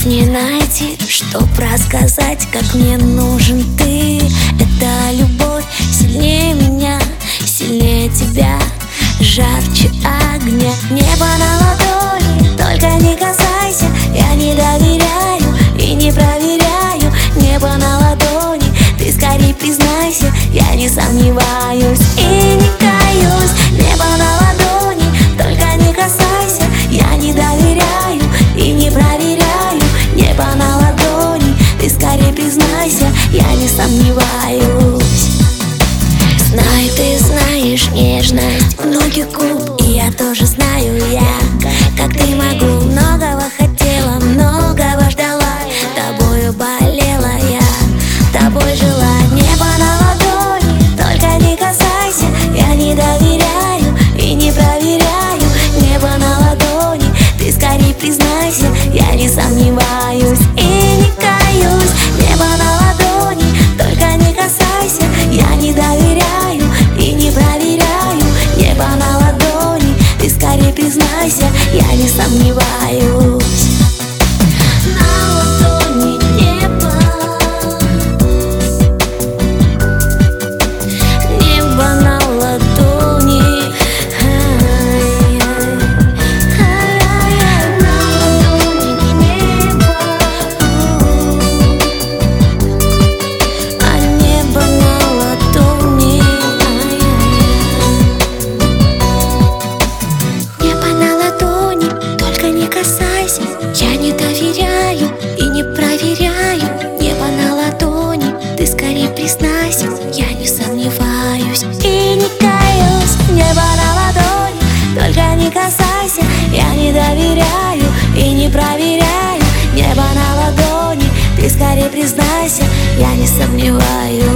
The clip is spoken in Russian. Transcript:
не найти, чтоб рассказать, как мне нужен ты. Это любовь сильнее меня, сильнее тебя, жарче огня. Небо на ладони, только не касайся. Я не доверяю и не проверяю. Небо на ладони, ты скорее признайся. Я не сомневаюсь и не каюсь. Небо на ладони, только не касайся. Я не доверяю и не проверяю. Небо на ладони, ты скорее признайся. Я не сомневаюсь. Знаю, ты знаешь нежность многих губ, и я тоже знаю как ты могу. Многого хотела, многого ждала, тобою болела я, тобой жила. Небо на ладони, только не касайся. Я не доверяю и не проверяю. Небо на ладони, ты скорее признайся. Я не сомневаюсь и не каюсь. Небо на ладони, только не касайся. Я не доверяю и не проверяю. Небо на ладони, ты скорее признайся. Я не сомневаюсь. На ладони небо, небо на ладони, на ладони небо, а небо на ладони. Небо на ладони, только не касайся. Я не доверяю и не проверяю. Небо на ладони, ты скорее признайся. Я не сомневаюсь и не каюсь. Небо на ладони, только не касайся. Я не доверяю и не проверяю. Небо на ладони, ты скорее признайся. Я не сомневаюсь.